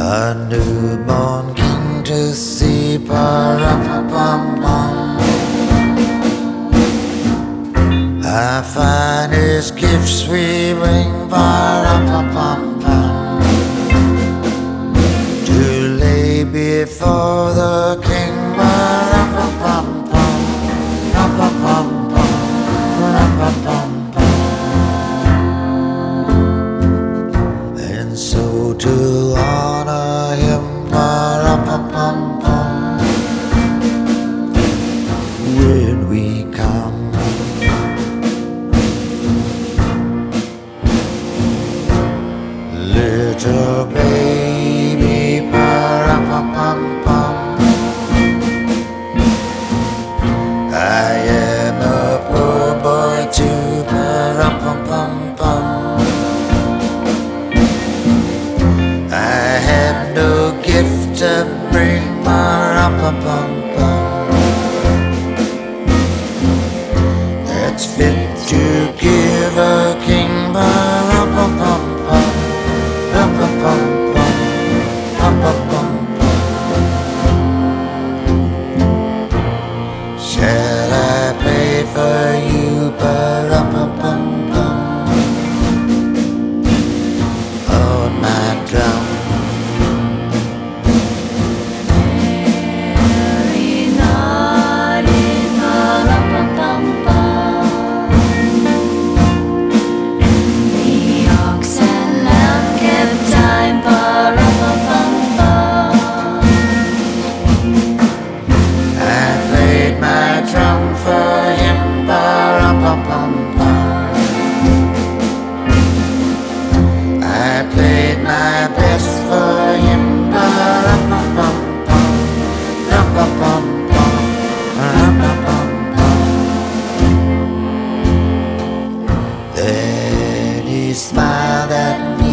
A newborn king to see, pa-rum-pa-pum-pum. Our finest gifts we bring, pa-rum-pa-pum-pum, to lay before the king, pa-rum-pa-pum-pum, rum-pa-pum-pum, rum-pa-pum-pum. And so to honor him, pa-rum-pa-pum-pum, when we come, little baby, pa-rum-pa-pum-pum, I am a poor boy too, pa-rum-pa-pum-pum. I have no gift to bring, pa-rum-pa-pum-pum, that's fit to give a king, pa-rum-pa-pum-pum, rum-pa-pum-pum, rum-pa-pum-pum. Shall I play for you, pa-rum-pa-pum-pum, on my drum? I played my best for him, pa-rum-pa-pum-pum, rum-pa-pum-pum, rum-pa-pum-pum. Then he smiled at me,